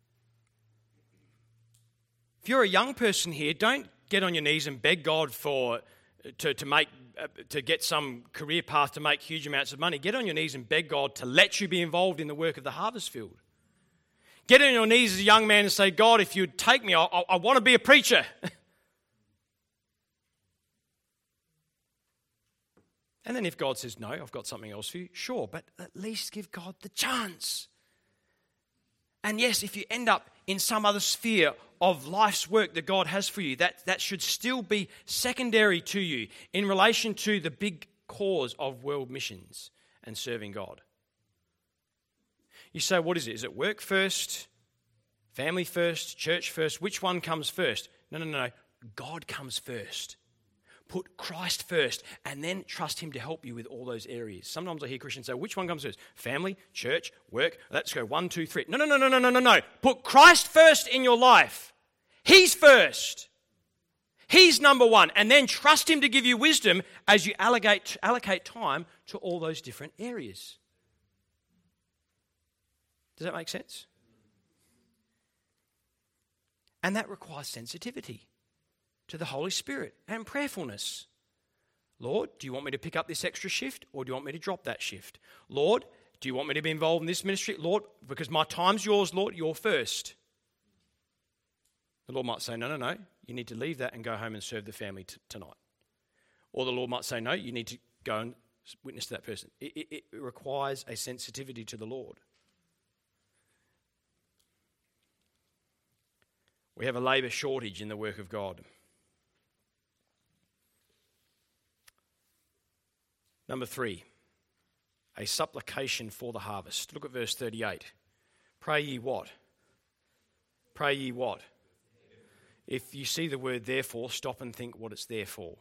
If you're a young person here, don't get on your knees and beg God for to, to make uh, to get some career path to make huge amounts of money. Get on your knees and beg God to let you be involved in the work of the harvest field. Get on your knees as a young man and say, God, if you'd take me, I, I, I want to be a preacher. And then if God says, no, I've got something else for you, sure, but at least give God the chance. And yes, if you end up in some other sphere of life's work that God has for you, that, that should still be secondary to you in relation to the big cause of world missions and serving God. You say, what is it? Is it work first, family first, church first? Which one comes first? No, no, no. God comes first. Put Christ first and then trust him to help you with all those areas. Sometimes I hear Christians say, which one comes first? Family, church, work? Let's go one, two, three. No, no, no, no, no, no, no, no. Put Christ first in your life. He's first. He's number one. And then trust him to give you wisdom as you allocate, allocate time to all those different areas. Does that make sense? And that requires sensitivity to the Holy Spirit and prayerfulness. Lord, do you want me to pick up this extra shift or do you want me to drop that shift? Lord, do you want me to be involved in this ministry? Lord, because my time's yours, Lord, you're first. The Lord might say, no, no, no, you need to leave that and go home and serve the family t- tonight. Or the Lord might say, no, you need to go and witness to that person. It, it, it requires a sensitivity to the Lord. We have a labour shortage in the work of God. Number three, a supplication for the harvest. Look at verse thirty-eight. Pray ye what? Pray ye what? If you see the word therefore, stop and think what it's there for.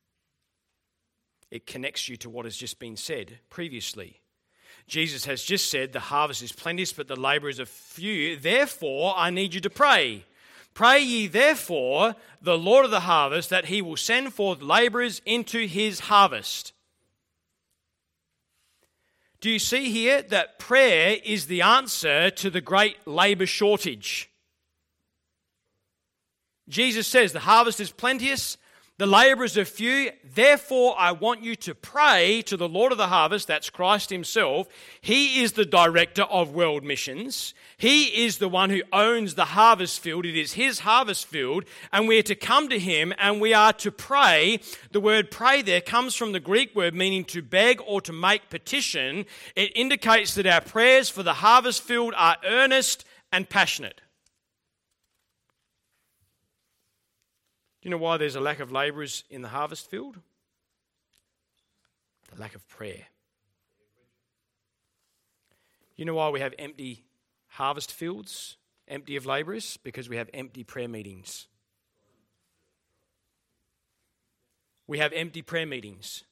It connects you to what has just been said previously. Jesus has just said the harvest is plenteous, but the labourers are few. Therefore, I need you to pray. Pray ye therefore the Lord of the harvest that he will send forth labourers into his harvest. Do you see here that prayer is the answer to the great labour shortage? Jesus says the harvest is plenteous, the labourers are few. Therefore, I want you to pray to the Lord of the harvest, that's Christ himself. He is the director of world missions. He is the one who owns the harvest field. It is his harvest field, and we are to come to him and we are to pray. The word pray there comes from the Greek word meaning to beg or to make petition. It indicates that our prayers for the harvest field are earnest and passionate. Do you know why there's a lack of labourers in the harvest field? The lack of prayer. You know why we have empty harvest fields, empty of labourers? Because we have empty prayer meetings. We have empty prayer meetings.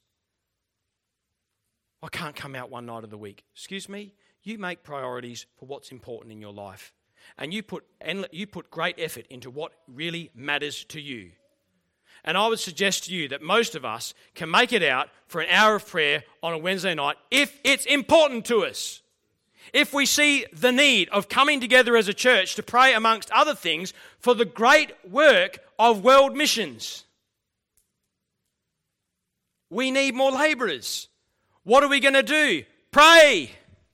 I can't come out one night of the week. Excuse me? You make priorities for what's important in your life. And you put, and you put great effort into what really matters to you. And I would suggest to you that most of us can make it out for an hour of prayer on a Wednesday night if it's important to us. If we see the need of coming together as a church to pray, amongst other things, for the great work of world missions. We need more labourers. What are we going to do? Pray.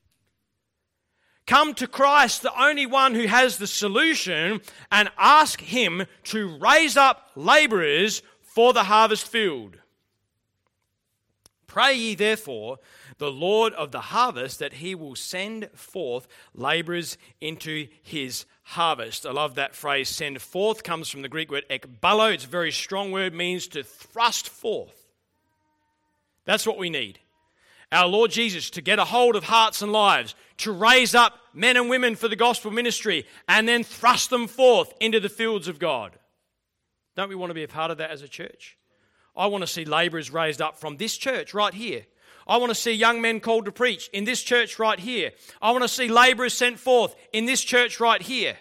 Come to Christ, the only one who has the solution, and ask him to raise up labourers for the harvest field. Pray ye therefore the Lord of the harvest that he will send forth labourers into his harvest. I love that phrase, send forth, comes from the Greek word ekbalo. It's a very strong word, means to thrust forth. That's what we need. Our Lord Jesus to get a hold of hearts and lives, to raise up men and women for the gospel ministry, and then thrust them forth into the fields of God. Don't we want to be a part of that as a church? I want to see labourers raised up from this church right here. I want to see young men called to preach in this church right here. I want to see labourers sent forth in this church right here.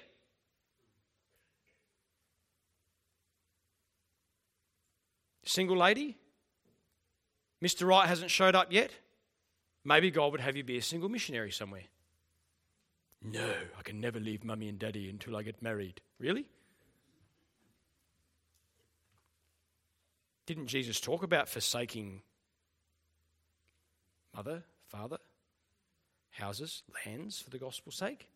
Single lady? Mister Right hasn't showed up yet? Maybe God would have you be a single missionary somewhere. No, I can never leave mummy and daddy until I get married. Really? Didn't Jesus talk about forsaking mother, father, houses, lands for the gospel's sake?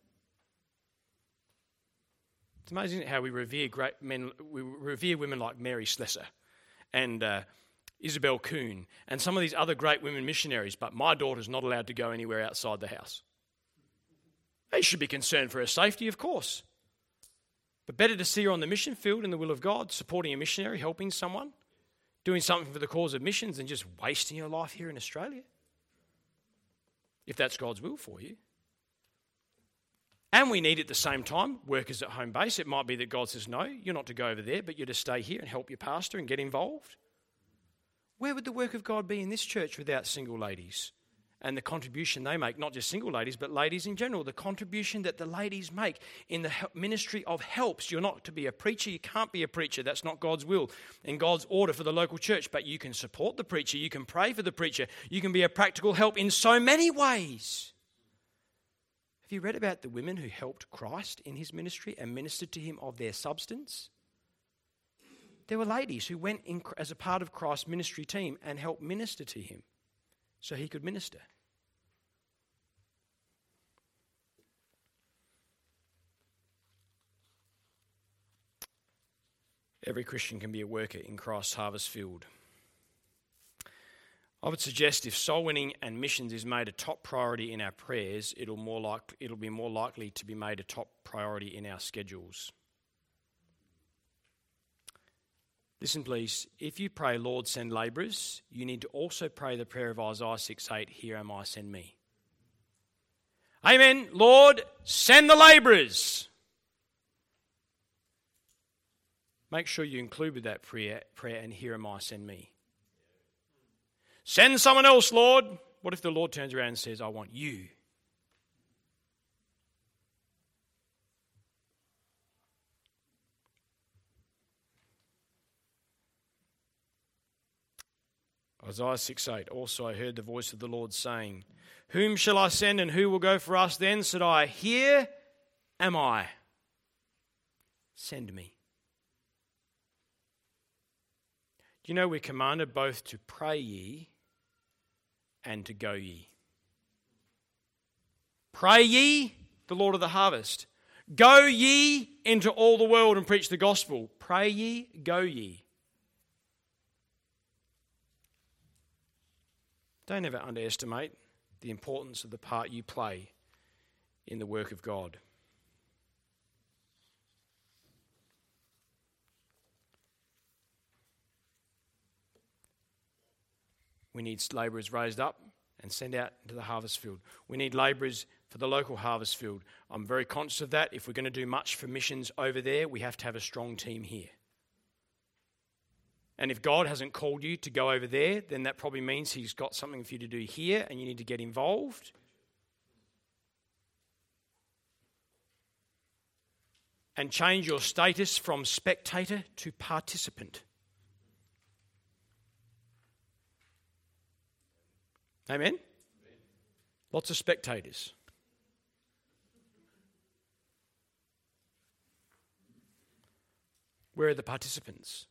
It's amazing how we revere great men, we revere women like Mary Slessor and uh, Isabel Kuhn, and some of these other great women missionaries, but my daughter's not allowed to go anywhere outside the house. They should be concerned for her safety, of course. But better to see her on the mission field in the will of God, supporting a missionary, helping someone, doing something for the cause of missions than just wasting your life here in Australia. If that's God's will for you. And we need at the same time workers at home base. It might be that God says, no, you're not to go over there, but you're to stay here and help your pastor and get involved. Where would the work of God be in this church without single ladies and the contribution they make, not just single ladies, but ladies in general, the contribution that the ladies make in the ministry of helps. You're not to be a preacher. You can't be a preacher. That's not God's will and God's order for the local church. But you can support the preacher. You can pray for the preacher. You can be a practical help in so many ways. Have you read about the women who helped Christ in his ministry and ministered to him of their substance? There were ladies who went in as a part of Christ's ministry team and helped minister to him so he could minister. Every Christian can be a worker in Christ's harvest field. I would suggest if soul winning and missions is made a top priority in our prayers, it'll more like, it'll be more likely to be made a top priority in our schedules. Listen, please, if you pray, Lord, send labourers, you need to also pray the prayer of Isaiah six eight, here am I, send me. Amen. Lord, send the labourers. Make sure you include with that prayer, prayer and here am I, send me. Send someone else, Lord. What if the Lord turns around and says, I want you? Isaiah six eight, also I heard the voice of the Lord saying, whom shall I send and who will go for us? Then said I, here am I. Send me. Do you know we're commanded both to pray ye and to go ye? Pray ye, the Lord of the harvest. Go ye into all the world and preach the gospel. Pray ye, go ye. Don't ever underestimate the importance of the part you play in the work of God. We need labourers raised up and sent out into the harvest field. We need labourers for the local harvest field. I'm very conscious of that. If we're going to do much for missions over there, we have to have a strong team here. And if God hasn't called you to go over there, then that probably means he's got something for you to do here and you need to get involved. And change your status from spectator to participant. Amen? Lots of spectators. Where are the participants?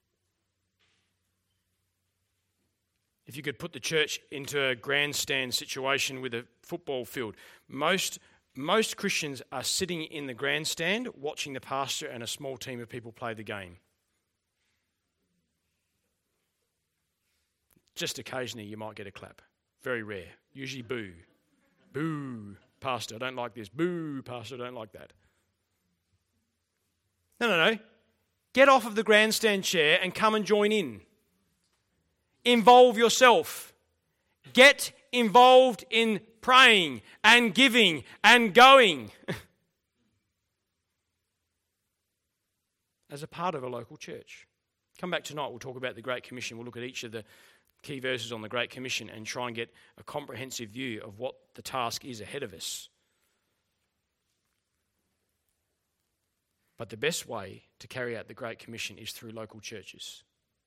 If you could put the church into a grandstand situation with a football field, most most Christians are sitting in the grandstand watching the pastor and a small team of people play the game. Just occasionally you might get a clap. Very rare. Usually boo. Boo, pastor, I don't like this. Boo, pastor, I don't like that. No, no, no. Get off of the grandstand chair and come and join in. Involve yourself. Get involved in praying and giving and going as a part of a local church. Come back tonight, we'll talk about the Great Commission. We'll look at each of the key verses on the Great Commission and try and get a comprehensive view of what the task is ahead of us. But the best way to carry out the Great Commission is through local churches.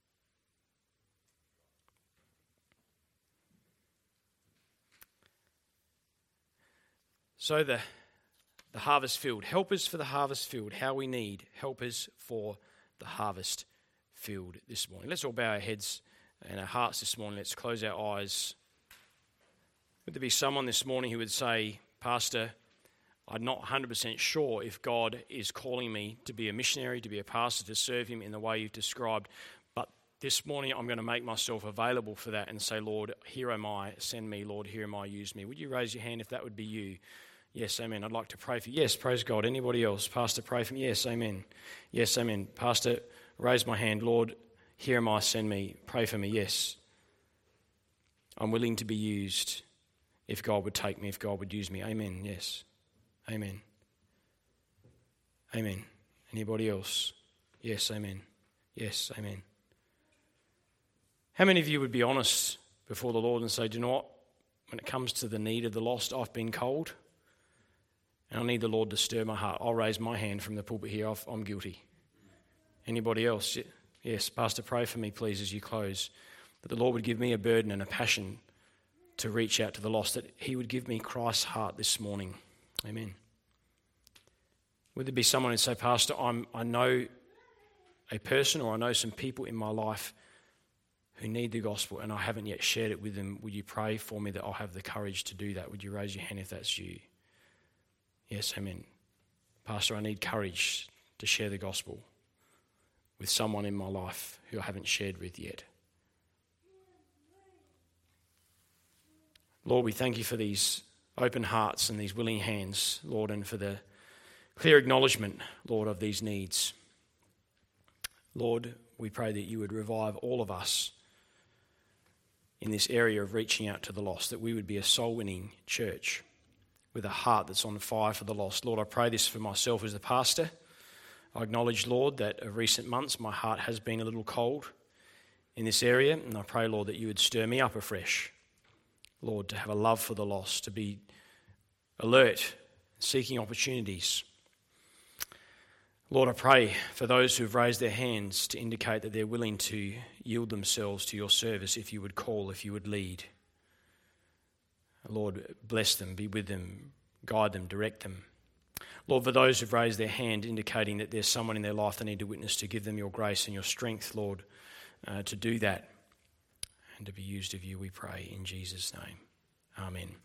So the, the harvest field, helpers for the harvest field, how we need helpers for the harvest field this morning. Let's all bow our heads and our hearts this morning. Let's close our eyes. Would there be someone this morning who would say, Pastor, I'm not one hundred percent sure if God is calling me to be a missionary, to be a pastor, to serve him in the way you've described, but this morning I'm going to make myself available for that and say, Lord, here am I, send me. Lord, here am I, use me. Would you raise your hand if that would be you? Yes, amen. I'd like to pray for you. Yes, praise God. Anybody else? Pastor, pray for me. Yes, amen. Yes, amen. Pastor, raise my hand. Lord, here am I, send me. Pray for me. Yes. I'm willing to be used if God would take me, if God would use me. Amen. Yes. Amen. Amen. Anybody else? Yes, amen. Yes, amen. How many of you would be honest before the Lord and say, do you know what? When it comes to the need of the lost, I've been cold and I need the Lord to stir my heart. I'll raise my hand from the pulpit here. I'm guilty. Anybody else? Yes, Pastor, pray for me, please, as you close, that the Lord would give me a burden and a passion to reach out to the lost, that he would give me Christ's heart this morning. Amen. Would there be someone who'd say, Pastor, I'm, I know a person or I know some people in my life who need the gospel and I haven't yet shared it with them. Would you pray for me that I'll have the courage to do that? Would you raise your hand if that's you? Yes, amen. Pastor, I need courage to share the gospel with someone in my life who I haven't shared with yet. Lord, we thank you for these open hearts and these willing hands, Lord, and for the clear acknowledgement, Lord, of these needs. Lord, we pray that you would revive all of us in this area of reaching out to the lost, that we would be a soul-winning church with a heart that's on fire for the lost. Lord, I pray this for myself as the pastor. I acknowledge, Lord, that of recent months my heart has been a little cold in this area, and I pray, Lord, that you would stir me up afresh, Lord, to have a love for the lost, to be alert, seeking opportunities. Lord, I pray for those who've raised their hands to indicate that they're willing to yield themselves to your service, if you would call, if you would lead. Lord, bless them, be with them, guide them, direct them. Lord, for those who've raised their hand indicating that there's someone in their life they need to witness to, give them your grace and your strength, Lord, uh, to do that and to be used of you, we pray in Jesus' name. Amen.